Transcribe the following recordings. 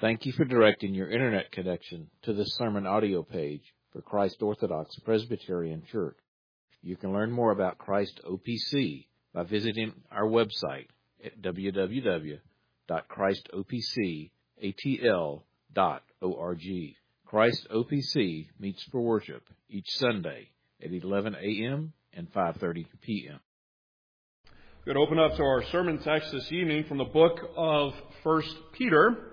Thank you for directing your internet connection to this sermon audio page for Christ Orthodox Presbyterian Church. You can learn more about Christ OPC by visiting our website at www.christopcatl.org. Christ OPC meets for worship each Sunday at 11 a.m. and 5:30 p.m. We're going to open up to our sermon text this evening from the book of 1 Peter.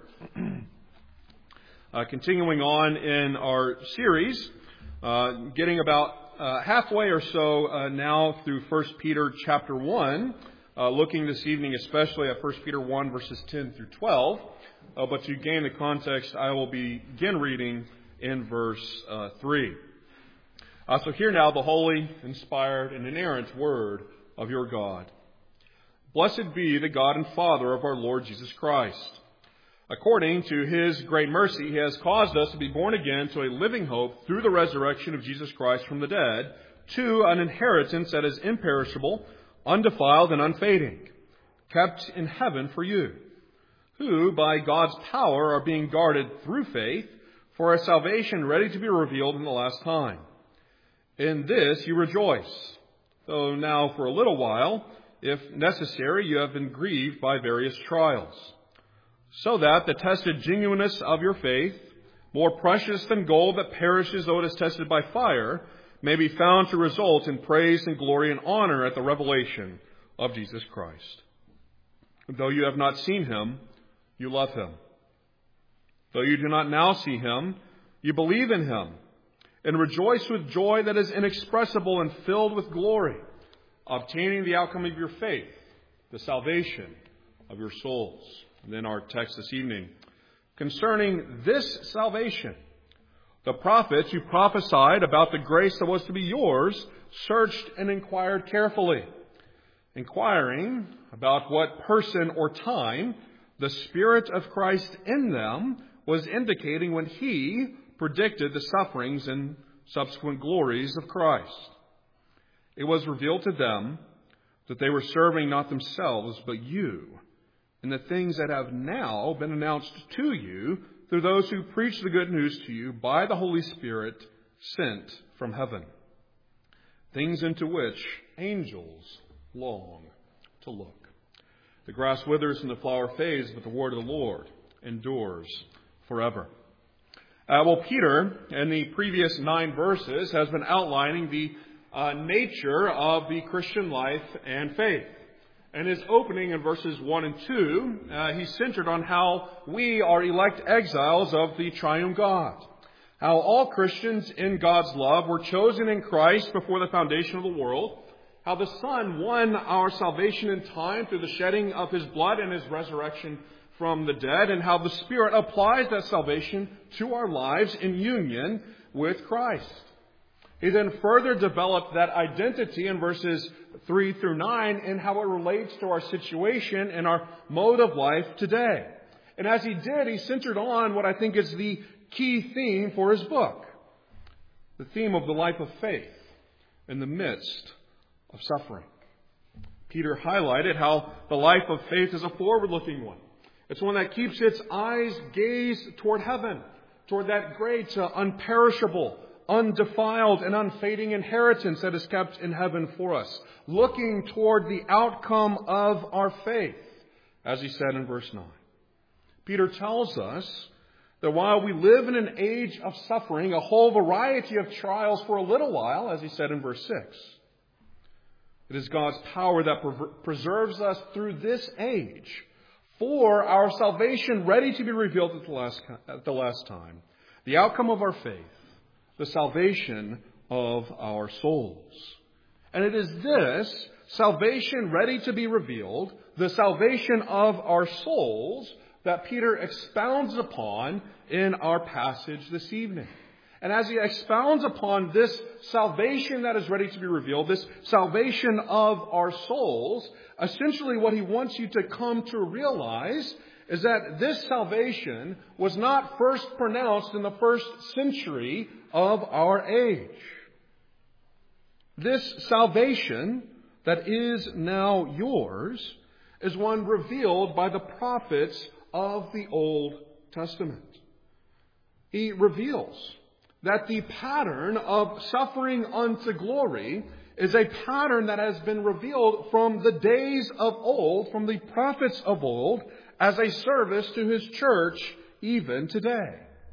Continuing on in our series, getting about halfway or so now through 1 Peter chapter 1, looking this evening especially at 1 Peter 1 verses 10 through 12. But to gain the context, I will begin reading in verse 3. So hear now the holy, inspired, and inerrant word of your God. Blessed be the God and Father of our Lord Jesus Christ. According to His great mercy, He has caused us to be born again to a living hope through the resurrection of Jesus Christ from the dead, to an inheritance that is imperishable, undefiled, and unfading, kept in heaven for you, who by God's power are being guarded through faith for a salvation ready to be revealed in the last time. In this you rejoice, though now for a little while, if necessary, you have been grieved by various trials, so that the tested genuineness of your faith, more precious than gold that perishes though it is tested by fire, may be found to result in praise and glory and honor at the revelation of Jesus Christ. Though you have not seen Him, you love Him. Though you do not now see Him, you believe in Him, and rejoice with joy that is inexpressible and filled with glory, obtaining the outcome of your faith, the salvation of your souls. And then our text this evening. Concerning this salvation, the prophets who prophesied about the grace that was to be yours searched and inquired carefully, inquiring about what person or time the Spirit of Christ in them was indicating when He predicted the sufferings and subsequent glories of Christ. It was revealed to them that they were serving not themselves but you, and the things that have now been announced to you through those who preach the good news to you by the Holy Spirit sent from heaven, things into which angels long to look. The grass withers and the flower fades, but the word of the Lord endures forever. Peter, in the previous 9 verses, has been outlining the nature of the Christian life and faith. And his opening in verses 1 and 2, he's centered on how we are elect exiles of the triune God. How all Christians in God's love were chosen in Christ before the foundation of the world. How the Son won our salvation in time through the shedding of His blood and His resurrection from the dead. And how the Spirit applies that salvation to our lives in union with Christ. He then further developed that identity in verses 3 through 9 in how it relates to our situation and our mode of life today. And as he did, he centered on what I think is the key theme for his book. The theme of the life of faith in the midst of suffering. Peter highlighted how the life of faith is a forward-looking one. It's one that keeps its eyes gazed toward heaven, toward that great, unperishable, undefiled and unfading inheritance that is kept in heaven for us, looking toward the outcome of our faith, as he said in verse 9. Peter tells us that while we live in an age of suffering, a whole variety of trials for a little while, as he said in verse 6, it is God's power that preserves us through this age for our salvation ready to be revealed at the last time, the outcome of our faith, the salvation of our souls. And it is this salvation ready to be revealed, the salvation of our souls, that Peter expounds upon in our passage this evening. And as he expounds upon this salvation that is ready to be revealed, this salvation of our souls, essentially what he wants you to come to realize is that this salvation was not first pronounced in the first century of our age. This salvation that is now yours is one revealed by the prophets of the Old Testament. He reveals that the pattern of suffering unto glory is a pattern that has been revealed from the days of old, from the prophets of old, as a service to His church even today.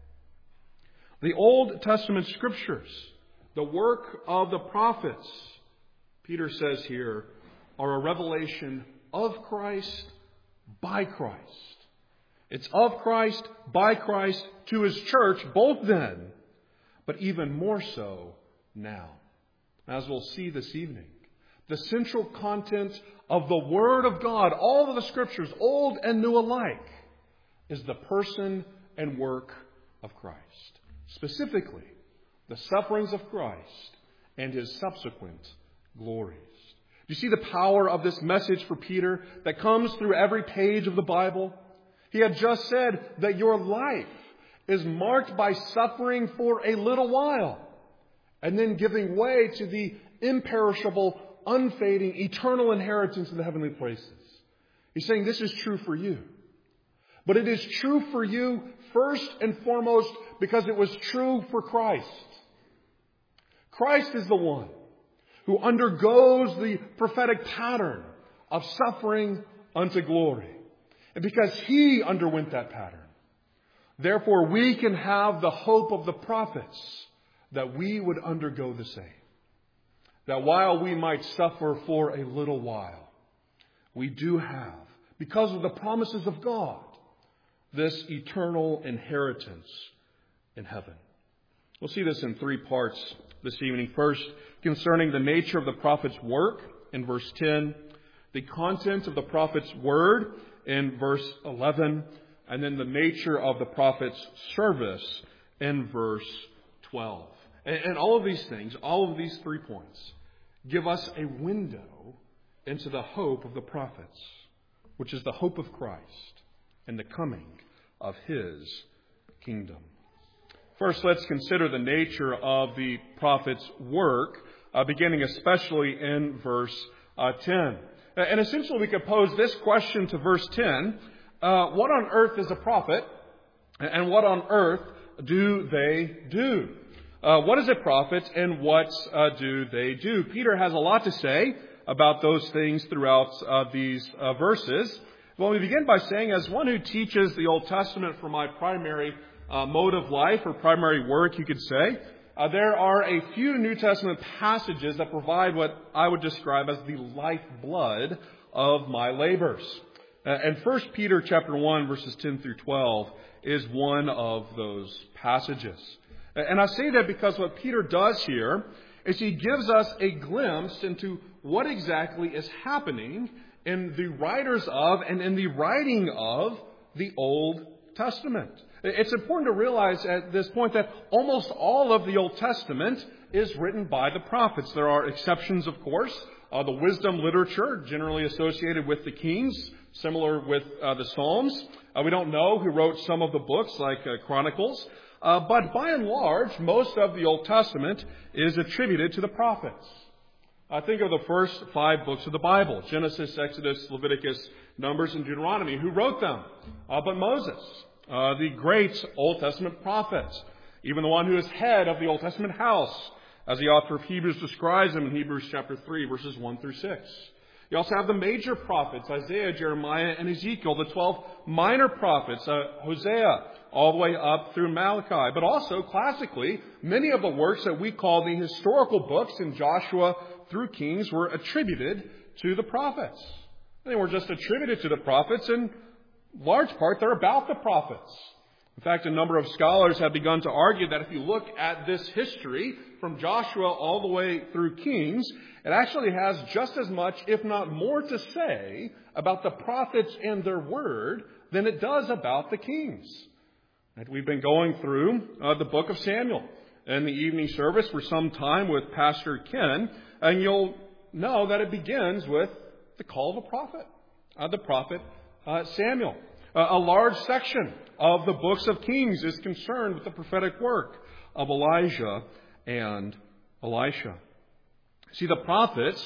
The Old Testament Scriptures, the work of the prophets, Peter says here, are a revelation of Christ by Christ. It's of Christ, by Christ, to His church, both then, but even more so now. As we'll see this evening, the central content of the Word of God, all of the Scriptures, old and new alike, is the person and work of Christ. Specifically, the sufferings of Christ and His subsequent glories. Do you see the power of this message for Peter that comes through every page of the Bible? He had just said that your life is marked by suffering for a little while and then giving way to the imperishable, unfading, eternal inheritance in the heavenly places. He's saying this is true for you. But it is true for you first and foremost because it was true for Christ. Christ is the one who undergoes the prophetic pattern of suffering unto glory. And because He underwent that pattern, therefore we can have the hope of the prophets that we would undergo the same. That while we might suffer for a little while, we do have, because of the promises of God, this eternal inheritance in heaven. We'll see this in 3 parts this evening. First, concerning the nature of the prophet's work in verse 10, the content of the prophet's word in verse 11, and then the nature of the prophet's service in verse 12. And all of these things, all of these 3 points, give us a window into the hope of the prophets, which is the hope of Christ and the coming of His kingdom. First, let's consider the nature of the prophet's work, beginning especially in verse 10. And essentially we could pose this question to verse 10. What on earth is a prophet? And what on earth do they do? What is a prophet and what do they do? Peter has a lot to say about those things throughout these verses. Well, we begin by saying, as one who teaches the Old Testament for my primary mode of life or primary work, you could say, there are a few New Testament passages that provide what I would describe as the lifeblood of my labors. And 1 Peter chapter 1, verses 10 through 12 is one of those passages. And I say that because what Peter does here is he gives us a glimpse into what exactly is happening in the writers of and in the writing of the Old Testament. It's important to realize at this point that almost all of the Old Testament is written by the prophets. There are exceptions, of course. The wisdom literature, generally associated with the Kings, similar with the Psalms. We don't know who wrote some of the books, like Chronicles. But by and large, most of the Old Testament is attributed to the prophets. Think of the first 5 books of the Bible: Genesis, Exodus, Leviticus, Numbers, and Deuteronomy. Who wrote them? But Moses, the great Old Testament prophet, even the one who is head of the Old Testament house, as the author of Hebrews describes him in Hebrews chapter 3, verses 1 through 6. You also have the major prophets, Isaiah, Jeremiah, and Ezekiel, the 12 minor prophets, Hosea, all the way up through Malachi. But also, classically, many of the works that we call the historical books in Joshua through Kings were attributed to the prophets. They were just attributed to the prophets, in large part they're about the prophets. In fact, a number of scholars have begun to argue that if you look at this history from Joshua all the way through Kings, it actually has just as much, if not more, to say about the prophets and their word than it does about the kings. And we've been going through the book of Samuel in the evening service for some time with Pastor Ken, and you'll know that it begins with the call of the prophet Samuel. A large section of the books of Kings is concerned with the prophetic work of Elijah and Elisha. See, the prophets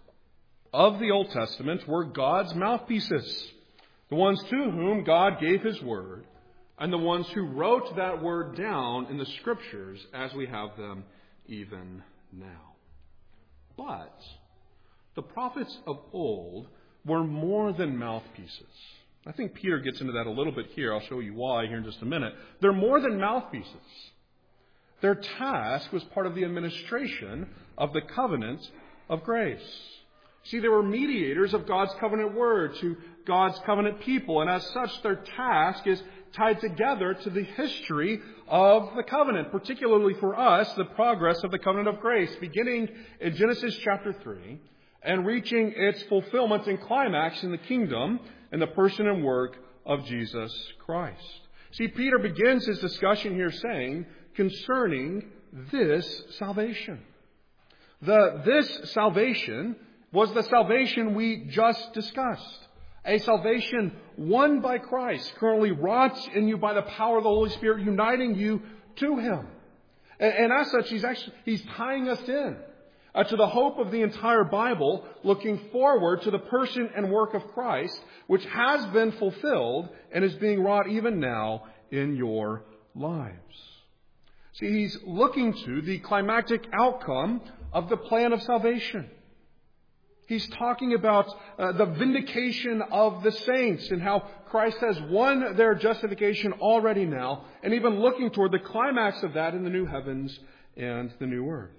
of the Old Testament were God's mouthpieces, the ones to whom God gave His word, and the ones who wrote that word down in the Scriptures as we have them even now. But the prophets of old were more than mouthpieces. I think Peter gets into that a little bit here. I'll show you why here in just a minute. They're more than mouthpieces. Their task was part of the administration of the covenant of grace. See, they were mediators of God's covenant word to God's covenant people, and as such, their task is tied together to the history of the covenant, particularly for us, the progress of the covenant of grace, beginning in Genesis chapter 3 and reaching its fulfillment and climax in the kingdom and the person and work of Jesus Christ. See, Peter begins his discussion here saying, concerning this salvation. This salvation was the salvation we just discussed. A salvation won by Christ, currently wrought in you by the power of the Holy Spirit, uniting you to Him. And as such, He's tying us in to the hope of the entire Bible, looking forward to the person and work of Christ, which has been fulfilled and is being wrought even now in your lives. See, He's looking to the climactic outcome of the plan of salvation. He's talking about the vindication of the saints and how Christ has won their justification already now, and even looking toward the climax of that in the new heavens and the new earth.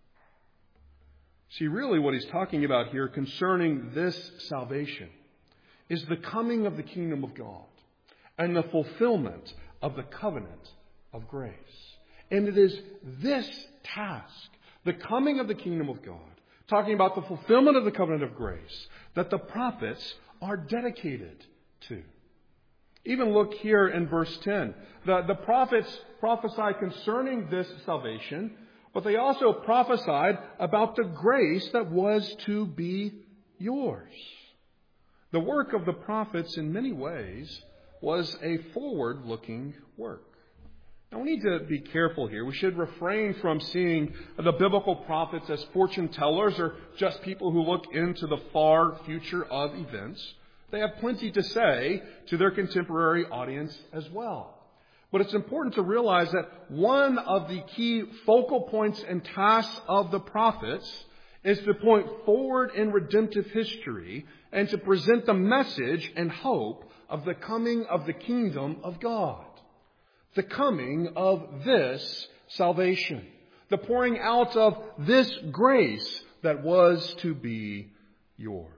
See, really what he's talking about here concerning this salvation is the coming of the kingdom of God and the fulfillment of the covenant of grace. And it is this task, the coming of the kingdom of God, talking about the fulfillment of the covenant of grace, that the prophets are dedicated to. Even look here in verse 10. The prophets prophesy concerning this salvation, but they also prophesied about the grace that was to be yours. The work of the prophets in many ways was a forward-looking work. Now, we need to be careful here. We should refrain from seeing the biblical prophets as fortune tellers or just people who look into the far future of events. They have plenty to say to their contemporary audience as well. But it's important to realize that one of the key focal points and tasks of the prophets is to point forward in redemptive history and to present the message and hope of the coming of the kingdom of God. The coming of this salvation. The pouring out of this grace that was to be yours.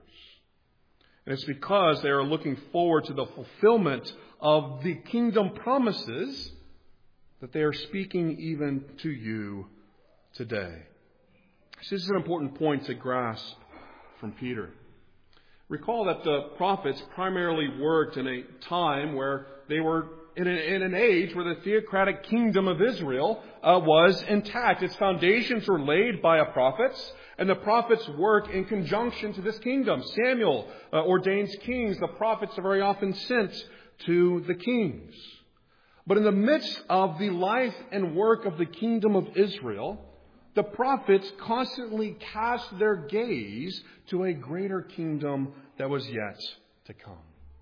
And it's because they are looking forward to the fulfillment of the kingdom promises that they are speaking even to you today. This is an important point to grasp from Peter. Recall that the prophets primarily worked in a time where they were in an age where the theocratic kingdom of Israel was intact. Its foundations were laid by a prophets, and the prophets work in conjunction to this kingdom. Samuel ordains kings. The prophets are very often sent to the kings. But in the midst of the life and work of the kingdom of Israel, the prophets constantly cast their gaze to a greater kingdom that was yet to come.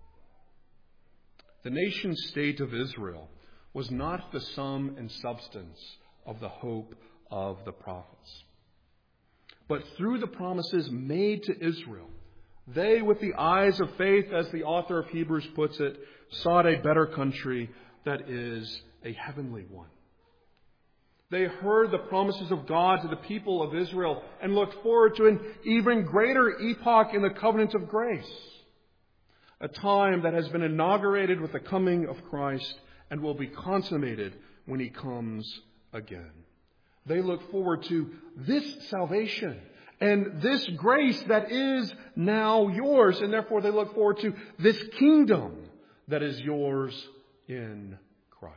The nation state of Israel was not the sum and substance of the hope of the prophets. But through the promises made to Israel, they, with the eyes of faith, as the author of Hebrews puts it, sought a better country that is a heavenly one. They heard the promises of God to the people of Israel and looked forward to an even greater epoch in the covenant of grace. A time that has been inaugurated with the coming of Christ and will be consummated when He comes again. They look forward to this salvation and this grace that is now yours, and therefore they look forward to this kingdom that is yours in Christ.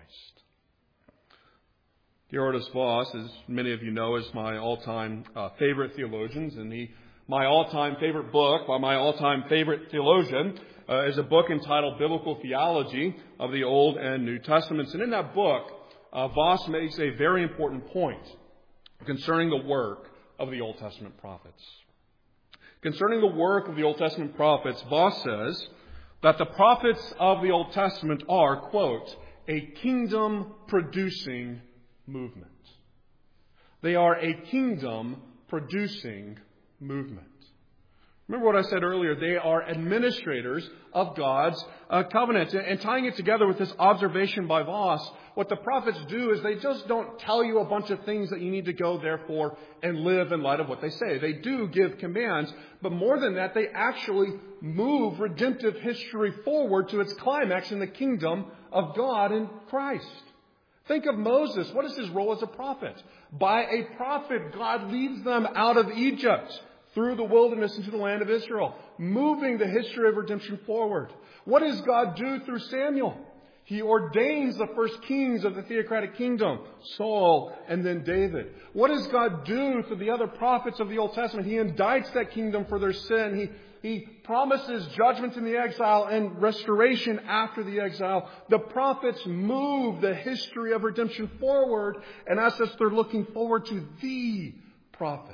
Geerhardus Vos, as many of you know, is my all-time favorite theologian, and my all-time favorite book by my all-time favorite theologian is a book entitled Biblical Theology of the Old and New Testaments. And in that book, Vos makes a very important point concerning the work of the Old Testament prophets. Concerning the work of the Old Testament prophets, Vos says that the prophets of the Old Testament are, quote, a kingdom-producing movement. They are a kingdom-producing movement. Remember what I said earlier, they are administrators of God's covenant. And tying it together with this observation by Voss, what the prophets do is they just don't tell you a bunch of things that you need to go therefore and live in light of what they say. They do give commands, but more than that, they actually move redemptive history forward to its climax in the kingdom of God in Christ. Think of Moses. What is his role as a prophet? By a prophet, God leads them out of Egypt through the wilderness into the land of Israel, moving the history of redemption forward. What does God do through Samuel? He ordains the first kings of the theocratic kingdom, Saul and then David. What does God do through the other prophets of the Old Testament? He indicts that kingdom for their sin. He promises judgment in the exile and restoration after the exile. The prophets move the history of redemption forward, and as such, they're looking forward to the prophets.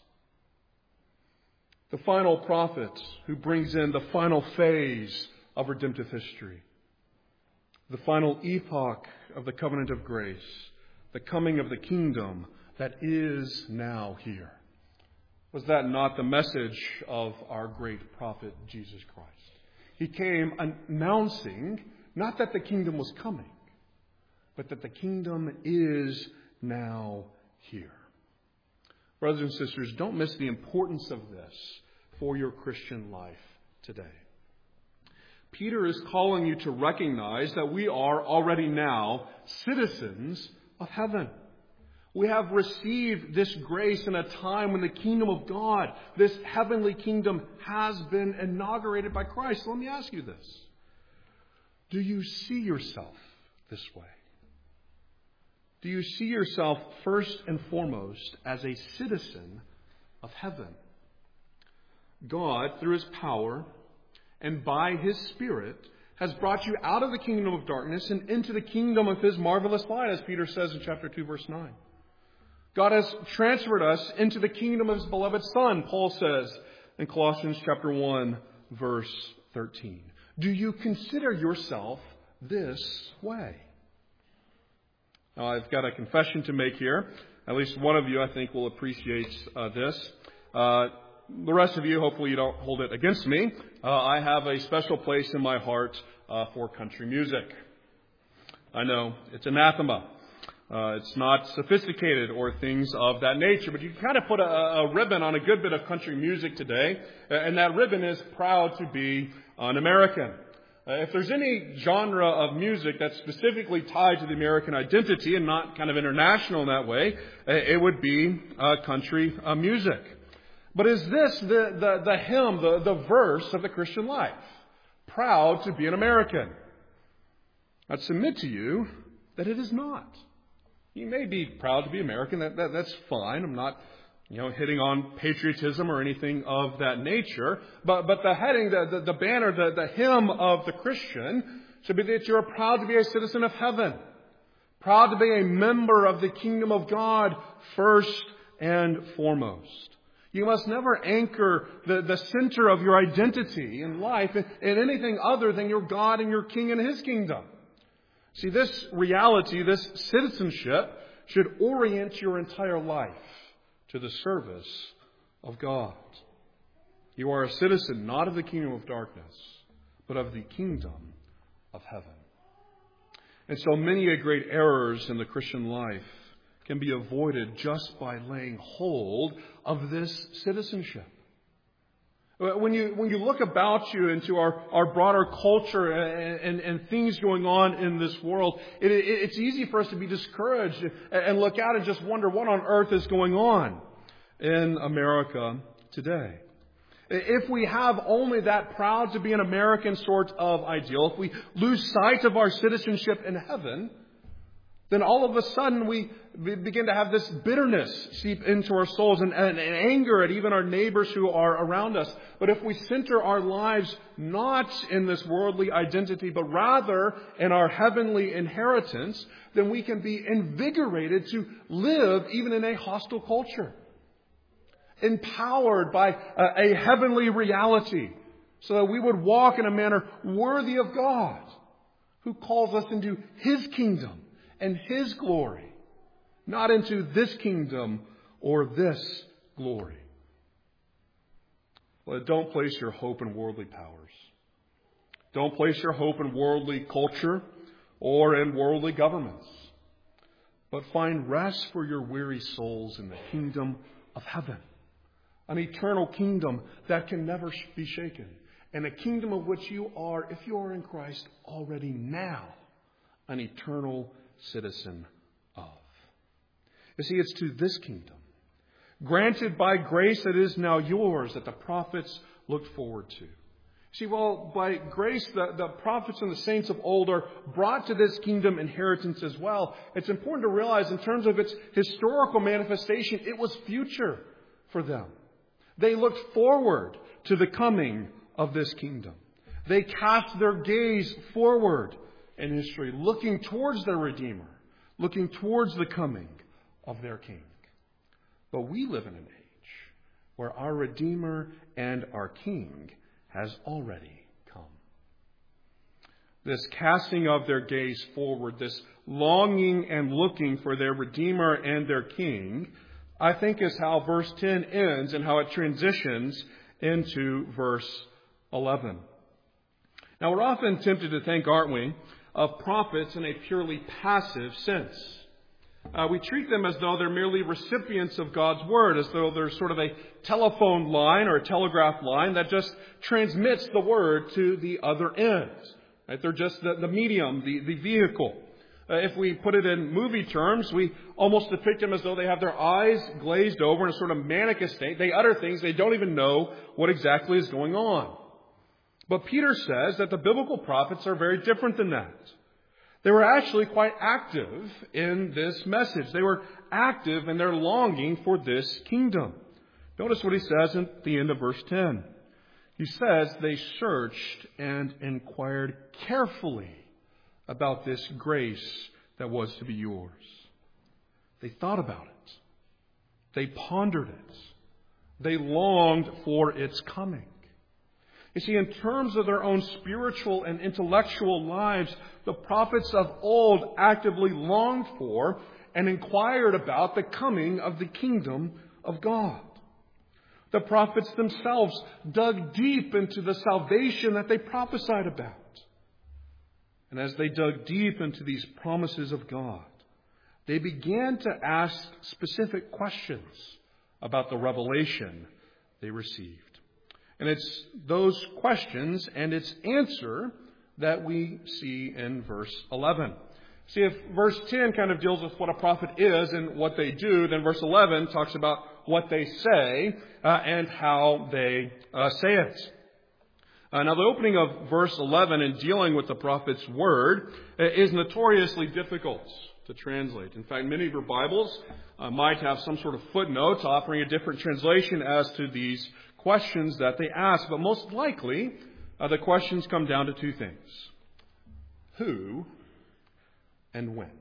The final prophet who brings in the final phase of redemptive history. The final epoch of the covenant of grace. The coming of the kingdom that is now here. Was that not the message of our great prophet, Jesus Christ? He came announcing not that the kingdom was coming, but that the kingdom is now here. Brothers and sisters, don't miss the importance of this for your Christian life today. Peter is calling you to recognize that we are already now citizens of heaven. We have received this grace in a time when the kingdom of God, this heavenly kingdom, has been inaugurated by Christ. So let me ask you this. Do you see yourself this way? Do you see yourself first and foremost as a citizen of heaven? God, through His power and by His Spirit, has brought you out of the kingdom of darkness and into the kingdom of His marvelous light, as Peter says in chapter 2, verse 9. God has transferred us into the kingdom of His beloved Son, Paul says in Colossians chapter 1, verse 13. Do you consider yourself this way? Now, I've got a confession to make here. At least one of you, I think, will appreciate this. The rest of you, hopefully you don't hold it against me. I have a special place in my heart for country music. I know, it's anathema. It's not sophisticated or things of that nature, but you can kind of put a ribbon on a good bit of country music today, and that ribbon is proud to be an American. If there's any genre of music that's specifically tied to the American identity and not kind of international in that way, it would be country music. But is this the hymn, the verse of the Christian life? Proud to be an American. I'd submit to you that it is not. You may be proud to be American. That's fine. I'm not, hitting on patriotism or anything of that nature. But the heading, the banner, the hymn of the Christian should be that you're proud to be a citizen of heaven. Proud to be a member of the kingdom of God first and foremost. You must never anchor the center of your identity in life in anything other than your God and your King and His kingdom. See, this reality, this citizenship, should orient your entire life to the service of God. You are a citizen not of the kingdom of darkness, but of the kingdom of heaven. And so many a great errors in the Christian life can be avoided just by laying hold of this citizenship. When you look about you into our broader culture and things going on in this world, it's easy for us to be discouraged and look out and just wonder what on earth is going on in America today. If we have only that proud to be an American sort of ideal, if we lose sight of our citizenship in heaven, then all of a sudden we begin to have this bitterness seep into our souls and anger at even our neighbors who are around us. But if we center our lives not in this worldly identity, but rather in our heavenly inheritance, then we can be invigorated to live even in a hostile culture. Empowered by a heavenly reality so that we would walk in a manner worthy of God, who calls us into His kingdom and His glory, not into this kingdom or this glory. Well, don't place your hope in worldly powers. Don't place your hope in worldly culture or in worldly governments. But find rest for your weary souls in the kingdom of heaven. An eternal kingdom that can never be shaken. And a kingdom of which you are, if you are in Christ, already now an eternal citizen of. You see, it's to this kingdom, granted by grace that is now yours, that the prophets looked forward to. See, well, by grace, the prophets and the saints of old are brought to this kingdom inheritance as well. It's important to realize in terms of its historical manifestation, it was future for them. They looked forward to the coming of this kingdom. They cast their gaze forward in history, looking towards their Redeemer, looking towards the coming of their King. But we live in an age where our Redeemer and our King has already come. This casting of their gaze forward, this longing and looking for their Redeemer and their King, I think is how verse 10 ends and how it transitions into verse 11. Now, we're often tempted to think, aren't we, of prophets in a purely passive sense. We treat them as though they're merely recipients of God's Word, as though they're sort of a telephone line or a telegraph line that just transmits the Word to the other end. Right? They're just the medium, the vehicle. If we put it in movie terms, we almost depict them as though they have their eyes glazed over in a sort of manic state. They utter things, they don't even know what exactly is going on. But Peter says that the biblical prophets are very different than that. They were actually quite active in this message. They were active in their longing for this kingdom. Notice what he says at the end of verse 10. He says they searched and inquired carefully about this grace that was to be yours. They thought about it. They pondered it. They longed for its coming. You see, in terms of their own spiritual and intellectual lives, the prophets of old actively longed for and inquired about the coming of the kingdom of God. The prophets themselves dug deep into the salvation that they prophesied about. And as they dug deep into these promises of God, they began to ask specific questions about the revelation they received. And it's those questions and its answer that we see in verse 11. See, if verse 10 kind of deals with what a prophet is and what they do, then verse 11 talks about what they say and how they say it. Now, the opening of verse 11 in dealing with the prophet's word is notoriously difficult to translate. In fact, many of your Bibles might have some sort of footnotes offering a different translation as to these questions that they ask. But most likely, the questions come down to two things. Who and when?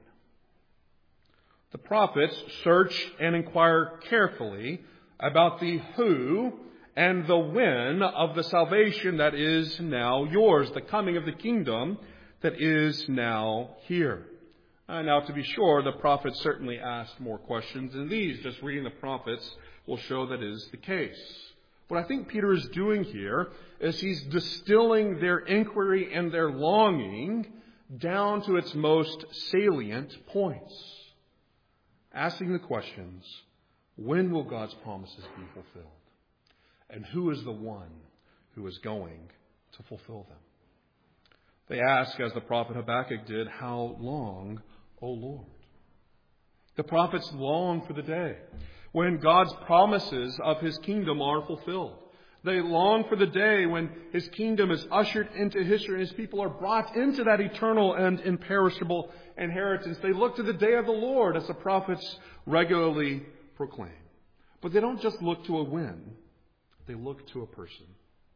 The prophets search and inquire carefully about the who and the when of the salvation that is now yours, the coming of the kingdom that is now here. Now, to be sure, the prophets certainly asked more questions than these. Just reading the prophets will show that is the case. What I think Peter is doing here is he's distilling their inquiry and their longing down to its most salient points. Asking the questions, when will God's promises be fulfilled? And who is the one who is going to fulfill them? They ask, as the prophet Habakkuk did, how long, O Lord? The prophets long for the day when God's promises of His kingdom are fulfilled. They long for the day when His kingdom is ushered into history and His people are brought into that eternal and imperishable inheritance. They look to the day of the Lord, as the prophets regularly proclaim. But they don't just look to a when, they look to a person.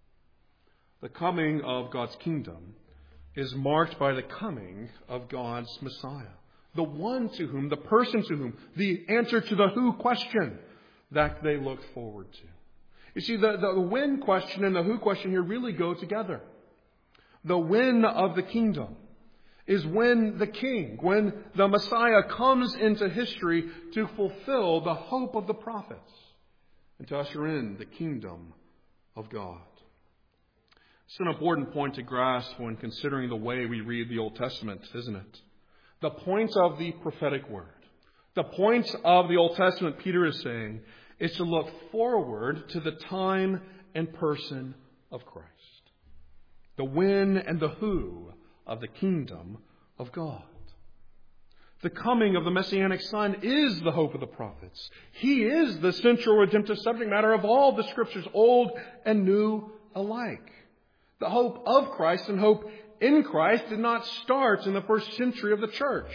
The coming of God's kingdom is marked by the coming of God's Messiah. The one to whom, the person to whom, the answer to the who question that they look forward to. You see, the when question and the who question here really go together. The when of the kingdom is when the Messiah comes into history to fulfill the hope of the prophets and to usher in the kingdom of God. It's an important point to grasp when considering the way we read the Old Testament, isn't it? The point of the prophetic word, the point of the Old Testament, Peter is saying, is to look forward to the time and person of Christ. The when and the who of the kingdom of God. The coming of the Messianic Son is the hope of the prophets. He is the central redemptive subject matter of all the Scriptures, Old and New alike. The hope of Christ and hope in Christ did not start in the first century of the church.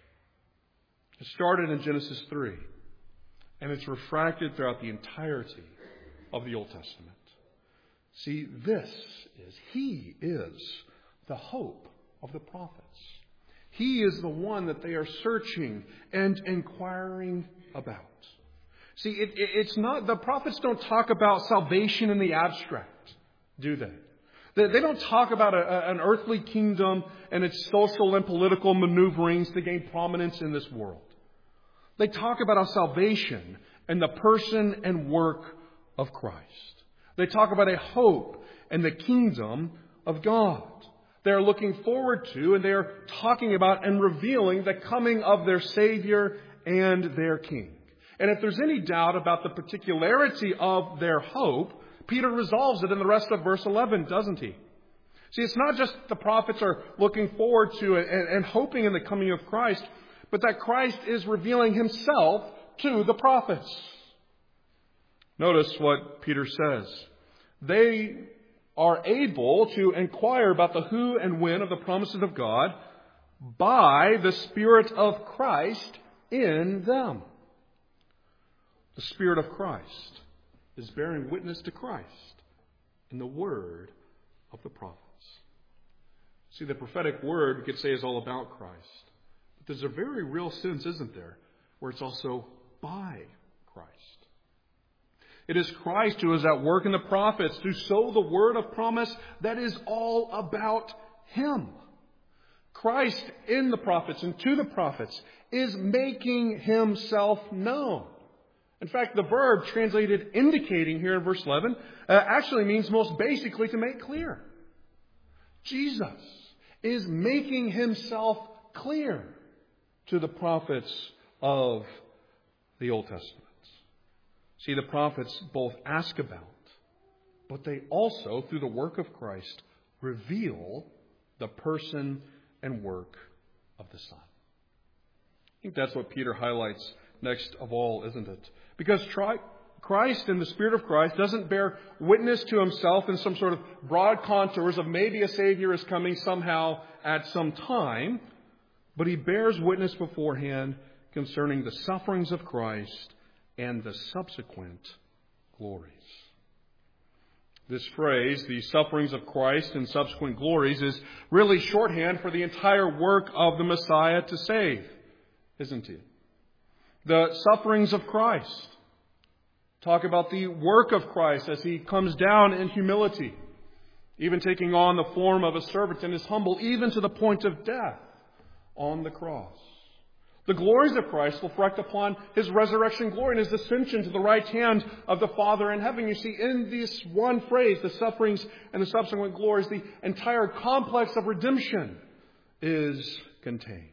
It started in Genesis 3, and it's refracted throughout the entirety of the Old Testament. See, He is the hope of the prophets. He is the one that they are searching and inquiring about. See, it's not, the prophets don't talk about salvation in the abstract, do they? They don't talk about an earthly kingdom and its social and political maneuverings to gain prominence in this world. They talk about our salvation and the person and work of Christ. They talk about a hope and the kingdom of God. They are looking forward to and they are talking about and revealing the coming of their Savior and their King. And if there's any doubt about the particularity of their hope, Peter resolves it in the rest of verse 11, doesn't he? See, it's not just the prophets are looking forward to and hoping in the coming of Christ, but that Christ is revealing himself to the prophets. Notice what Peter says. They are able to inquire about the who and when of the promises of God by the Spirit of Christ in them. The Spirit of Christ is bearing witness to Christ in the word of the prophets. See, the prophetic word, we could say, is all about Christ. But there's a very real sense, isn't there, where it's also by Christ. It is Christ who is at work in the prophets to sow the word of promise that is all about Him. Christ in the prophets and to the prophets is making Himself known. In fact, the verb translated indicating here in verse 11 actually means most basically to make clear. Jesus is making Himself clear to the prophets of the Old Testament. See, the prophets both ask about, but they also, through the work of Christ, reveal the person and work of the Son. I think that's what Peter highlights next of all, isn't it? Because Christ and the Spirit of Christ doesn't bear witness to Himself in some sort of broad contours of maybe a Savior is coming somehow at some time, but He bears witness beforehand concerning the sufferings of Christ and the subsequent glories. This phrase, the sufferings of Christ and subsequent glories, is really shorthand for the entire work of the Messiah to save, isn't it? The sufferings of Christ talk about the work of Christ as He comes down in humility, even taking on the form of a servant and is humble even to the point of death on the cross. The glories of Christ will reflect upon His resurrection glory and His ascension to the right hand of the Father in heaven. You see, in this one phrase, the sufferings and the subsequent glories, the entire complex of redemption is contained.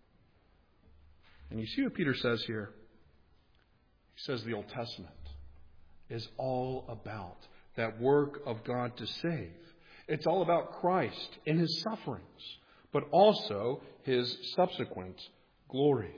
And you see what Peter says here? He says the Old Testament is all about that work of God to save. It's all about Christ in His sufferings, but also His subsequent glories.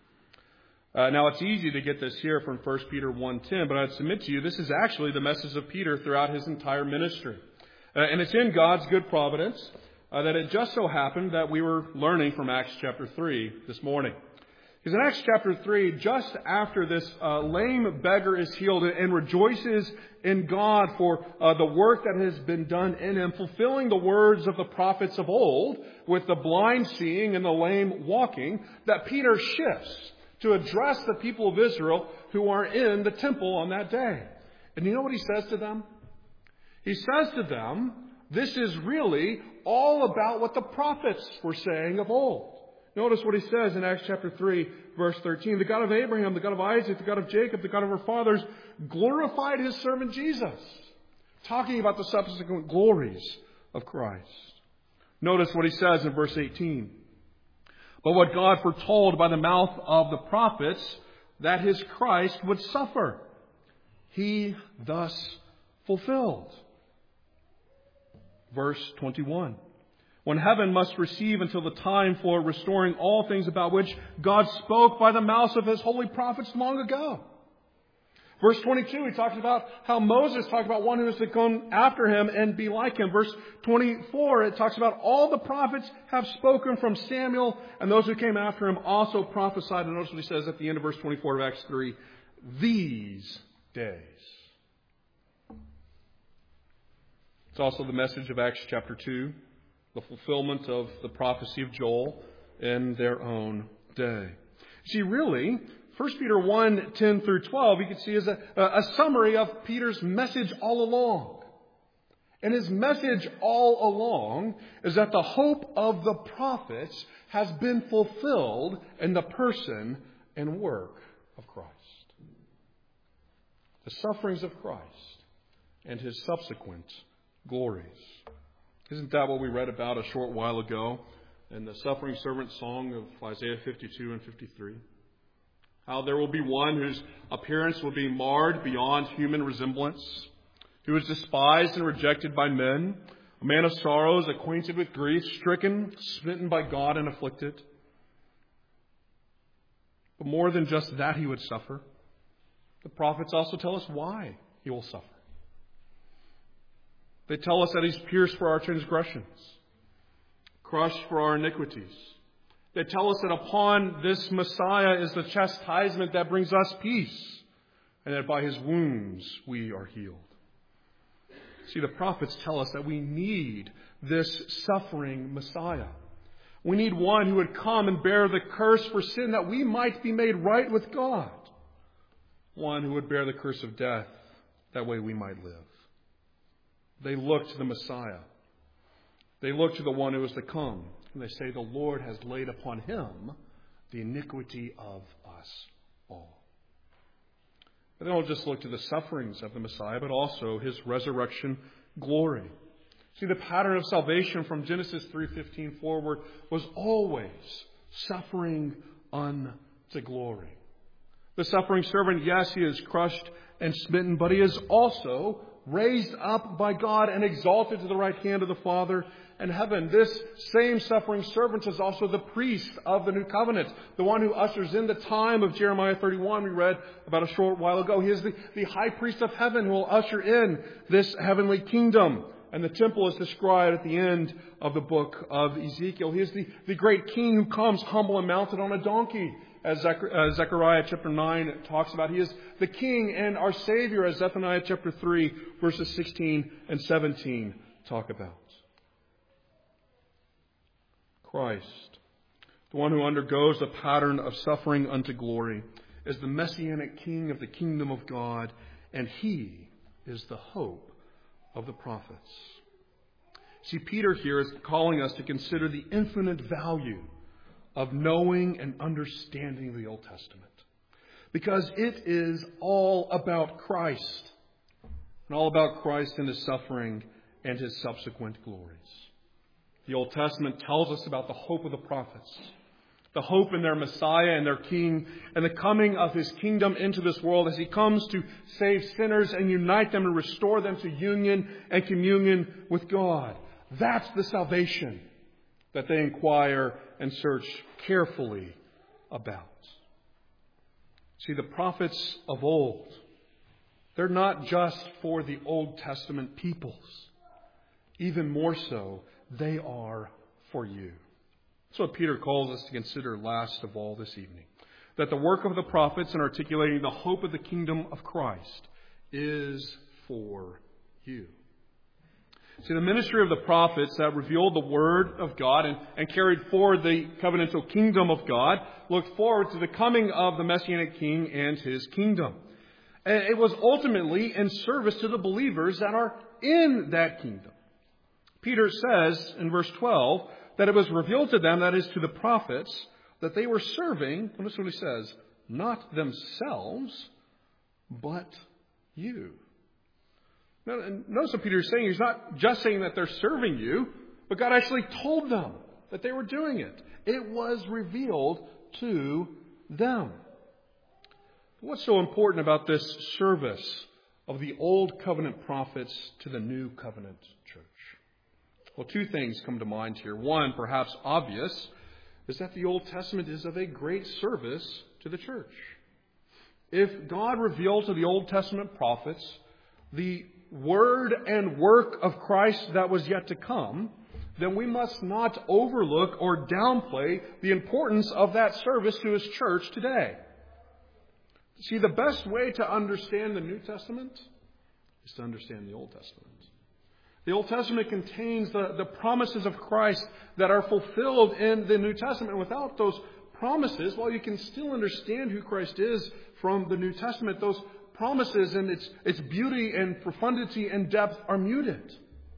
Now, it's easy to get this here from 1 Peter 1:10, but I'd submit to you this is actually the message of Peter throughout his entire ministry. And it's in God's good providence that it just so happened that we were learning from Acts chapter 3 this morning. Because in Acts chapter 3, just after this lame beggar is healed and rejoices in God for the work that has been done in him, fulfilling the words of the prophets of old, with the blind seeing and the lame walking, that Peter shifts to address the people of Israel who are in the temple on that day. And you know what he says to them? He says to them, this is really all about what the prophets were saying of old. Notice what he says in Acts chapter 3, verse 13. The God of Abraham, the God of Isaac, the God of Jacob, the God of our fathers, glorified his servant Jesus. Talking about the subsequent glories of Christ. Notice what he says in verse 18. But what God foretold by the mouth of the prophets, that his Christ would suffer, he thus fulfilled. Verse 21. When heaven must receive until the time for restoring all things about which God spoke by the mouths of his holy prophets long ago. Verse 22, he talks about how Moses talked about one who is to come after him and be like him. Verse 24, it talks about all the prophets have spoken from Samuel, and those who came after him also prophesied. And notice what he says at the end of verse 24 of Acts 3, these days. It's also the message of Acts chapter 2, the fulfillment of the prophecy of Joel in their own day. See, really, 1 Peter 1, 10 through 12, you can see is a summary of Peter's message all along. And his message all along is that the hope of the prophets has been fulfilled in the person and work of Christ. The sufferings of Christ and his subsequent glories. Isn't that what we read about a short while ago in the suffering servant song of Isaiah 52 and 53? How there will be one whose appearance will be marred beyond human resemblance, who is despised and rejected by men, a man of sorrows, acquainted with grief, stricken, smitten by God and afflicted. But more than just that he would suffer, the prophets also tell us why he will suffer. They tell us that he's pierced for our transgressions, crushed for our iniquities. They tell us that upon this Messiah is the chastisement that brings us peace, and that by his wounds we are healed. See, the prophets tell us that we need this suffering Messiah. We need one who would come and bear the curse for sin that we might be made right with God. One who would bear the curse of death, that way we might live. They look to the Messiah. They look to the one who is to come. And they say, the Lord has laid upon him the iniquity of us all. But they don't just look to the sufferings of the Messiah, but also his resurrection glory. See, the pattern of salvation from Genesis 3:15 forward was always suffering unto glory. The suffering servant, yes, he is crushed and smitten, but he is also raised up by God and exalted to the right hand of the Father in heaven. This same suffering servant is also the priest of the new covenant, the one who ushers in the time of Jeremiah 31 we read about a short while ago. He is the high priest of heaven who will usher in this heavenly kingdom. And the temple is described at the end of the book of Ezekiel. He is the great king who comes humble and mounted on a donkey, as Zechariah chapter 9 talks about. He is the king and our Savior, as Zephaniah chapter 3, verses 16 and 17 talk about. Christ, the one who undergoes the pattern of suffering unto glory, is the messianic king of the kingdom of God, and he is the hope of the prophets. See, Peter here is calling us to consider the infinite value of knowing and understanding the Old Testament, because it is all about Christ, and all about Christ and his suffering and his subsequent glories. The Old Testament tells us about the hope of the prophets, the hope in their Messiah and their King, and the coming of his kingdom into this world as he comes to save sinners and unite them and restore them to union and communion with God. That's the salvation that they inquire and search carefully about. See, the prophets of old, they're not just for the Old Testament peoples. Even more so, they are for you. That's what Peter calls us to consider last of all this evening. That the work of the prophets in articulating the hope of the kingdom of Christ is for you. See, the ministry of the prophets that revealed the Word of God and carried forward the covenantal kingdom of God looked forward to the coming of the Messianic King and his kingdom. And it was ultimately in service to the believers that are in that kingdom. Peter says in verse 12 that it was revealed to them, that is to the prophets, that they were serving, notice what he says, not themselves, but you. Now, notice what Peter is saying. He's not just saying that they're serving you, but God actually told them that they were doing it. It was revealed to them. What's so important about this service of the Old Covenant prophets to the New Covenant church? Well, two things come to mind here. One, perhaps obvious, is that the Old Testament is of a great service to the church. If God revealed to the Old Testament prophets the word and work of Christ that was yet to come, then we must not overlook or downplay the importance of that service to His church today. See, the best way to understand the New Testament is to understand the Old Testament. The Old Testament contains the promises of Christ that are fulfilled in the New Testament. And without those promises, while you can still understand who Christ is from the New Testament, those promises and its beauty and profundity and depth are muted.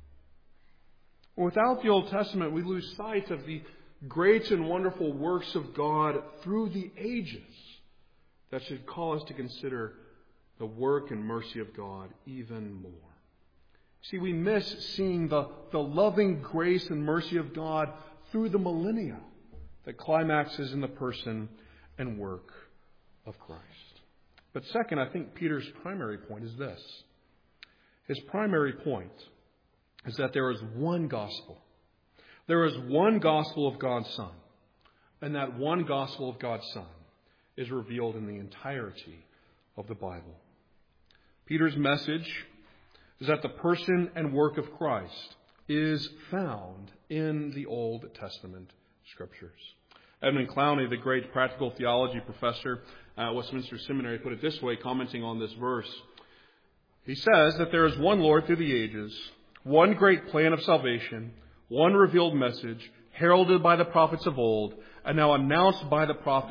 Without the Old Testament, we lose sight of the great and wonderful works of God through the ages that should call us to consider the work and mercy of God even more. See, we miss seeing the loving grace and mercy of God through the millennia that climaxes in the person and work of Christ. But second, I think Peter's primary point is this. His primary point is that there is one gospel. There is one gospel of God's Son. And that one gospel of God's Son is revealed in the entirety of the Bible. Peter's message is that the person and work of Christ is found in the Old Testament Scriptures. Edmund Clowney, the great practical theology professor at Westminster Seminary, put it this way, commenting on this verse. He says that there is one Lord through the ages, one great plan of salvation, one revealed message, heralded by the prophets of old, and now announced by the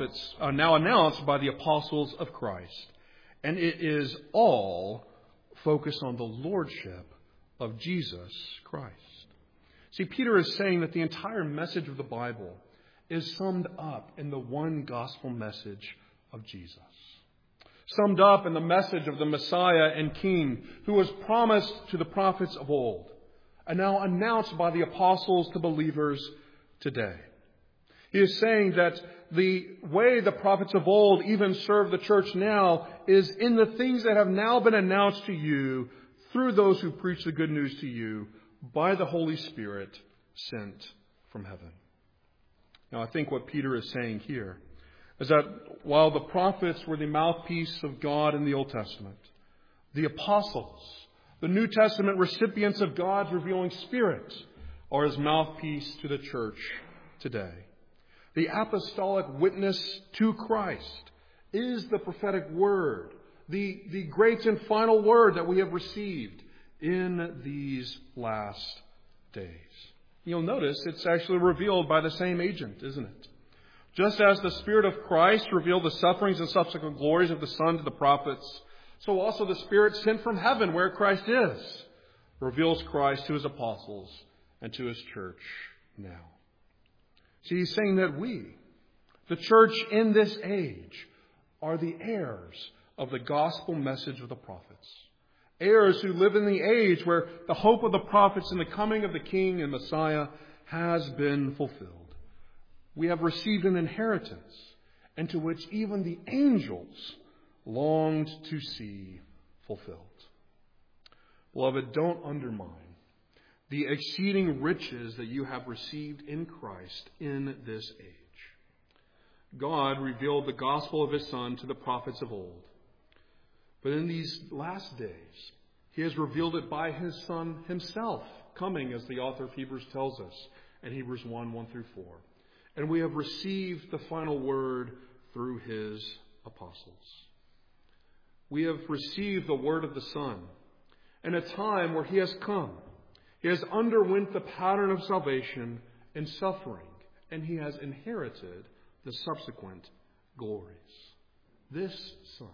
apostles of Christ. And it is all focused on the lordship of Jesus Christ. See, Peter is saying that the entire message of the Bible is summed up in the one gospel message of Jesus. Summed up in the message of the Messiah and King who was promised to the prophets of old and now announced by the apostles to believers today. He is saying that the way the prophets of old even serve the church now is in the things that have now been announced to you through those who preach the good news to you by the Holy Spirit sent from heaven. Now, I think what Peter is saying here is that while the prophets were the mouthpiece of God in the Old Testament, the apostles, the New Testament recipients of God's revealing Spirit, are His mouthpiece to the church today. The apostolic witness to Christ is the prophetic word, the great and final word that we have received in these last days. You'll notice it's actually revealed by the same agent, isn't it? Just as the Spirit of Christ revealed the sufferings and subsequent glories of the Son to the prophets, so also the Spirit sent from heaven, where Christ is, reveals Christ to His apostles and to His church now. See, he's saying that we, the church in this age, are the heirs of the gospel message of the prophets. Heirs who live in the age where the hope of the prophets and the coming of the King and Messiah has been fulfilled. We have received an inheritance into which even the angels longed to see fulfilled. Beloved, don't undermine the exceeding riches that you have received in Christ in this age. God revealed the gospel of His Son to the prophets of old. But in these last days, He has revealed it by His Son Himself, coming, as the author of Hebrews tells us, in Hebrews 1:1-4. And we have received the final word through His apostles. We have received the word of the Son in a time where He has come. He has underwent the pattern of salvation and suffering, and He has inherited the subsequent glories. This Son,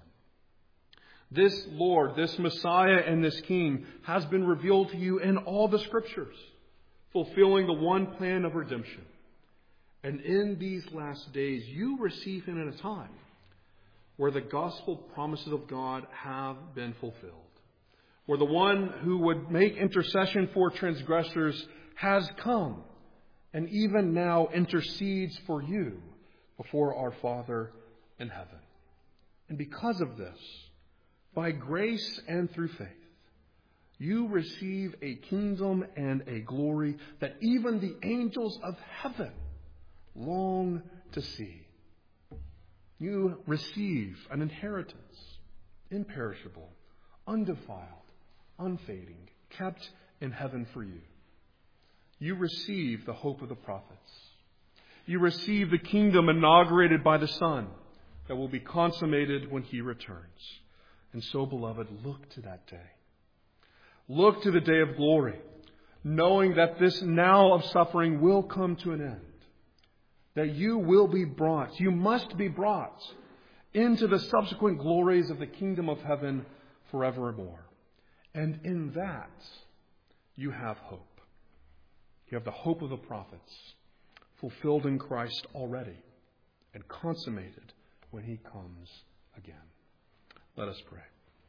this Lord, this Messiah, and this King has been revealed to you in all the Scriptures. fulfilling the one plan of redemption. And in these last days, you receive him at a time where the gospel promises of God have been fulfilled, where the one who would make intercession for transgressors has come, and even now intercedes for you before our Father in heaven. And because of this, by grace and through faith, you receive a kingdom and a glory that even the angels of heaven long to see. You receive an inheritance, imperishable, undefiled, unfading, kept in heaven for you. You receive the hope of the prophets. You receive the kingdom inaugurated by the Son that will be consummated when he returns. And so, beloved, look to that day. Look to the day of glory, knowing that this now of suffering will come to an end. That you will be brought, you must be brought into the subsequent glories of the kingdom of heaven forevermore. And in that, you have hope. You have the hope of the prophets, fulfilled in Christ already and consummated when he comes again. Let us pray.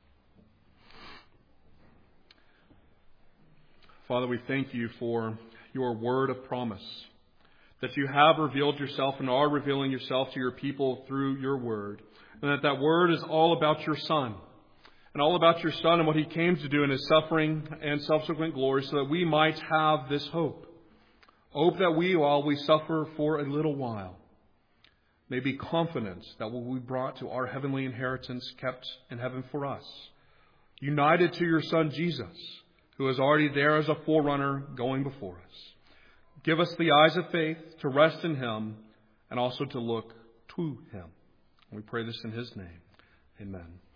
Father, we thank you for your word of promise, that you have revealed yourself and are revealing yourself to your people through your word, and that word is all about your Son, and all about your Son and what he came to do in his suffering and subsequent glory, so that we might have this hope. Hope that we, while we suffer for a little while, may be confident that we'll be brought to our heavenly inheritance kept in heaven for us, united to your Son Jesus, who is already there as a forerunner going before us. Give us the eyes of faith to rest in him and also to look to him. We pray this in his name. Amen.